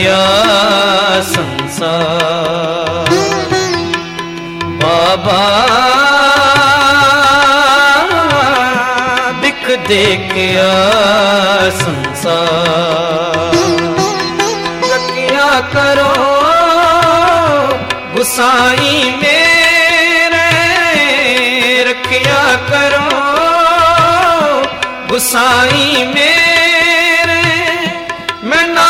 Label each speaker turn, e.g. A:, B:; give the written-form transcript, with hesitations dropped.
A: ਸੰਸਾਰ ਬਾਬਾ ਬਿਖ ਦੇਖਿਆ ਸੰਸਾਰ। ਰੱਖਿਆ ਕਰੋ ਗੁਸਾਈ ਮੇਰੇ, ਰੱਖਿਆ ਕਰੋ ਗੁਸਾਈ ਮੇਰੇ। ਮੈਂ